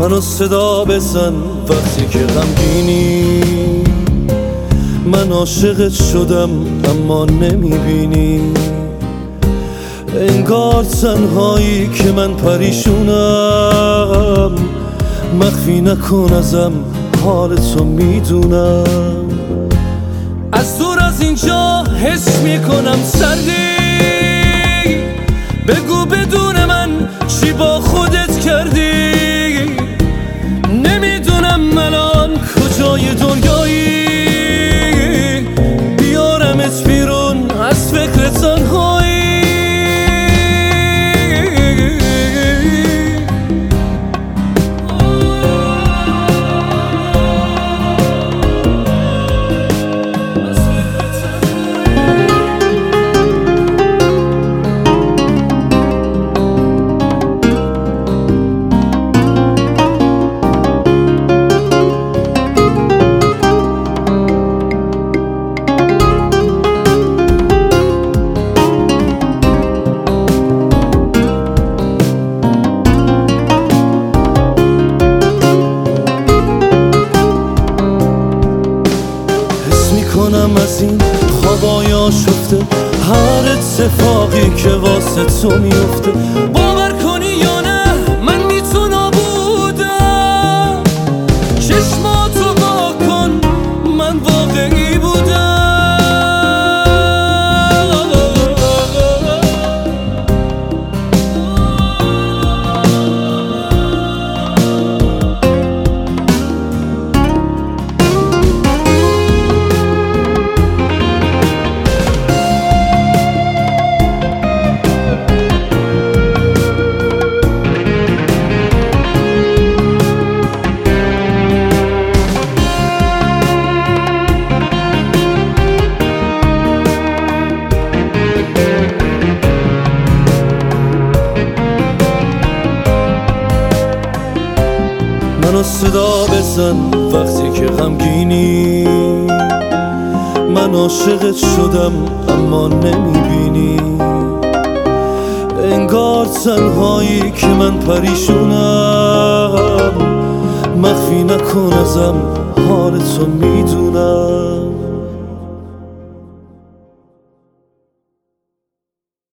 منو صدا بزن وقتی که غمگینی. من عاشقت شدم اما نمیبینی. انگار تنهایی که من پریشونم. مخفی نکن ازم حال تو میدونم. از دور از اینجا حس میکنم سردی. بگو بدون من چی با خودت کردی. نمیدونم الان کجای دنیایی. بیارمت بیرون از فکر تنهایی. کنم از این خوابای آشفته هر اتفاقی که واسه تو میفته. باور کنی یا نه من بی تو نبودم. چشماتو وا کن من واقعی بودم. منو صدا بزن وقتی که غمگینی. من عاشقت شدم اما نمیبینی. انگار تنهایی که من پریشونم. مخفی نکن ازم حال تو میدونم.